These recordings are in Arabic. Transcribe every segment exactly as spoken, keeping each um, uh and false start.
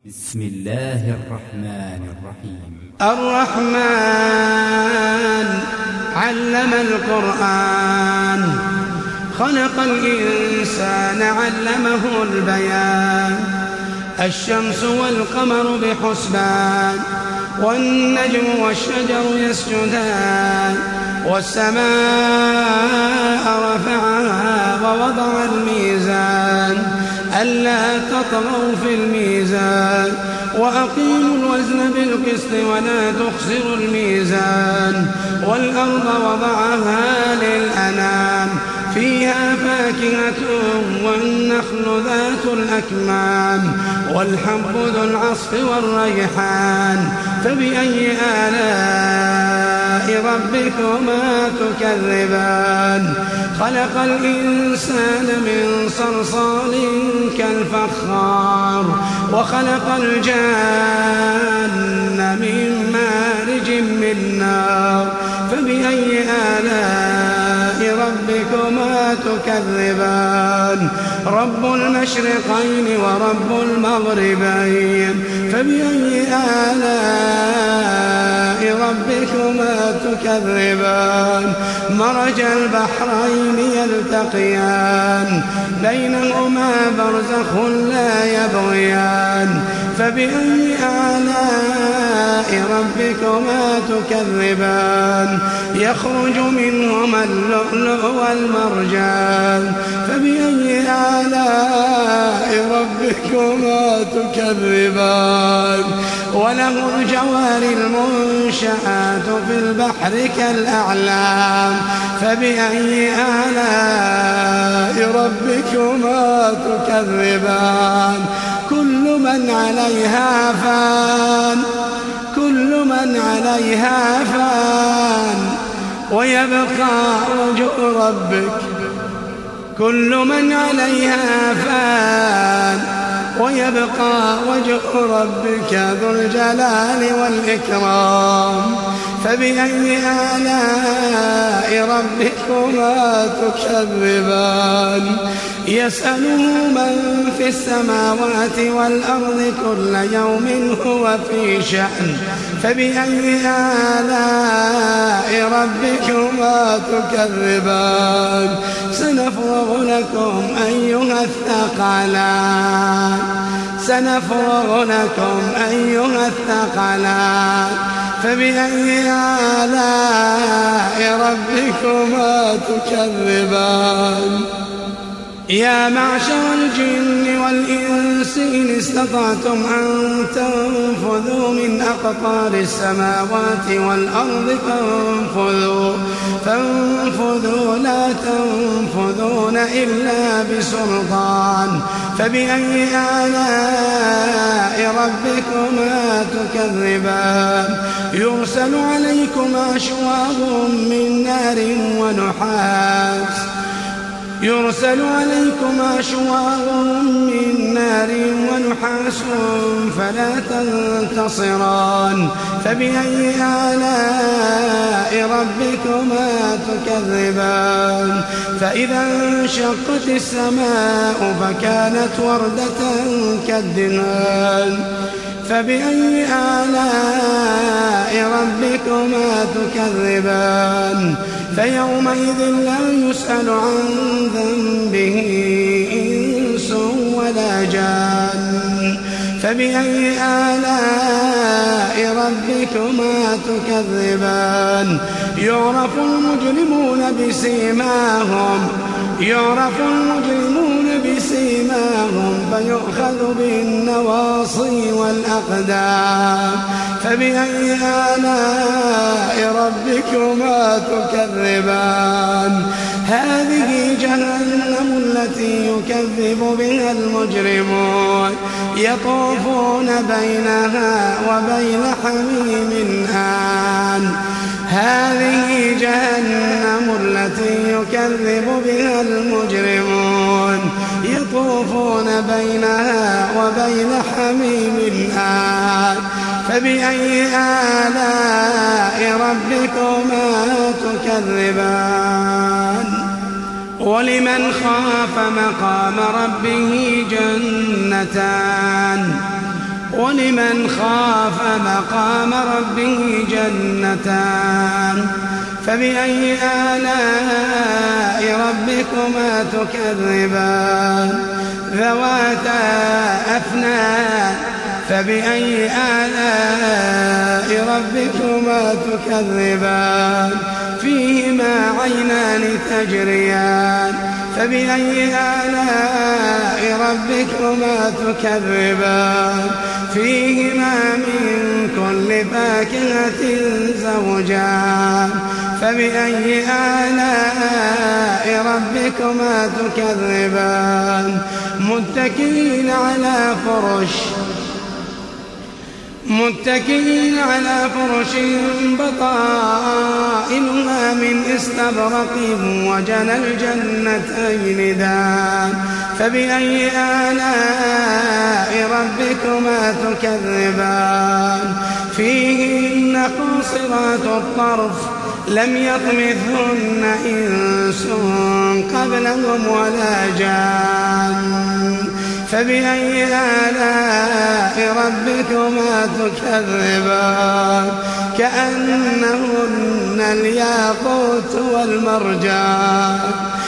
بسم الله الرحمن الرحيم. الرحمن علم القرآن، خلق الإنسان علمه البيان. الشمس والقمر بحسبان، والنجم والشجر يسجدان. والسماء رفعها ووضع الميزان ألا تطغوا في الميزان، وأقيموا الوزن بالقسط ولا تخسروا الميزان. والأرض وضعها للأنام، فيها فاكهة والنخل ذات الأكمام، والحب ذو العصف والريحان. فبأي آلاء ربكما تكذبان؟ خلق الإنسان من صلصال كالفخار، وخلق الجان من مارج من نار. فبأي آلاء ربكما تكذبان؟ رب المشرقين ورب المغربين. فبأي آلاء ربكما تكذبان؟ مرج البحرين يلتقيان، بينهما برزخ لا يبغيان. فبأي آلاء ربكما تكذبان؟ يخرج منهما اللؤلؤ والمرجان. فبأي آلاء ربكما تكذبان؟ وله الجوار المنشآت في البحر كالأعلام. فبأي آلاء ربكما تكذبان؟ كل من عليها فان، كل من عليها فان، ويبقى وجه ربك. كل من عليها فان، ويبقى وجه ربك ذو الجلال والإكرام. فبأي آلاء ربكما تكذبان؟ يسأله من في السماوات والأرض كل يوم هو في شأن. فبأي آلاء ربكما تكذبان؟ سنفرغ لكم أيها الثقلان، سنفرغ لكم أيها الثقلان. فبأي آلاء ربكما تكذبان؟ يا معشر الجن والإنس إن استطعتم أن تنفذوا من أقطار السماوات والأرض فانفذوا فانفذوا لا تنفذون إلا بسلطان. فبأي آلاء ربكما تكذبان؟ يرسل عليكما شواظ من نار ونحاس يرسل عليكما شواظ من نار ونحاس فلا تنتصران. فبأي آلاء ربكما تكذبان؟ فإذا انشقت السماء فكانت وردة كالدهان. فبأي آلاء ربكما تكذبان؟ فيومئذ لا يسأل عن ذنبه إنس ولا جان. فبأي آلاء ربكما تكذبان؟ يعرف المجرمون بسيماهم يعرف المجرمون بسيماهم فيؤخذ بالنواصي والأقدام. فبأي آلاء ربكما تكذبان؟ هذه جهنم التي يكذب بها المجرمون، يطوفون بينها وبين حميم آن. هذه جهنم التي يكذب بها المجرمون، يطوفون بينها وبين حميم آن. فبأي آلاء ربكما تكذبان؟ ولمن خاف مقام ربه جنتان ولمن خاف مقام ربه جنتان فبأي آلاء ربكما تكذبان ذواتا أفنان فبأي آلاء ربكما تكذبان فيهما عينان تجريان فبأي آلاء ربكما تكذبان فيهما من كل فاكهة زوجان فبأي آلاء ربكما تكذبان متكئين على فرش متكئين على فرش بطائنها من استبرق وجنى الجنتين دان فبأي آلاء ربكما تكذبان فيهن قاصرات الطرف لم يطمثهن إنس قبلهم ولا جان فبأي آلاء ربكما تكذبان كأنهن الياقوت والمرجان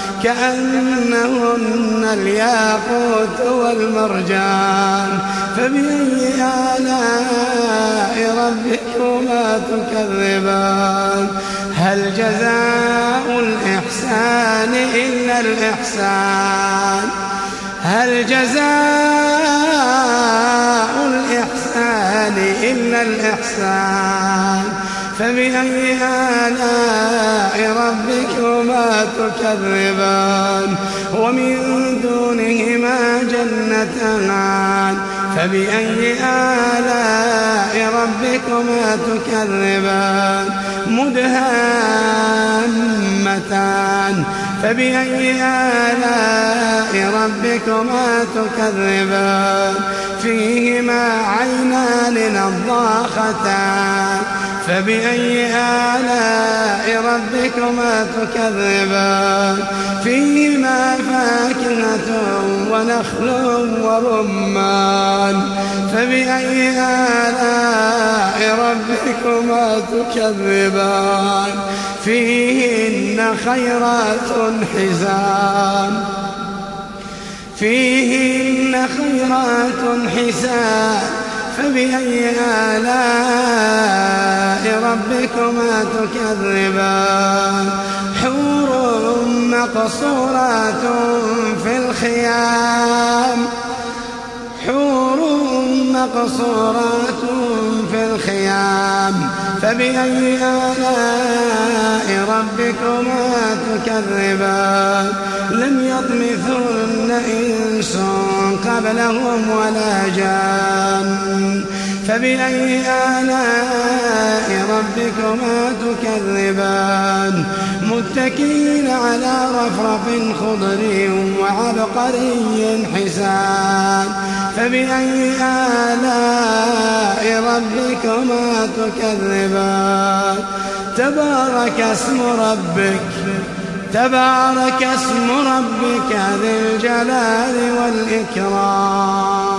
كأنهن الياقوت والمرجان فبأي آلاء ربكما تكذبان هل جزاء الإحسان إلا الإحسان هل جزاء الإحسان إلا الإحسان فبأي آلاء ربكما تكذبان ومن دونهما جنتان فبأي آلاء ربكما تكذبان مدهامتان فبأي آلاء ربكما تكذبان فيهما عينان نضاختان فبأي آلاء ربكما تكذبان فيهما فاكهة ونخل ورمان فبأي آلاء ربكما تكذبان فيهن خيرات حسان فيهن خيرات حسان فبأي آلاء ربكما تكذبان حور مقصورات في الخيام حور مقصورات في الخيام فبأي آلاء ربكما تكذبان لم يطمثهن إنس قبلهم ولا جان فبأي آلاء ربكما تكذبان متكئين على رفرف خضر وعبقري حسان فبأي آلاء ربكما تكذبان تبارك اسم ربك تبارك اسم ربك ذي الجلال والإكرام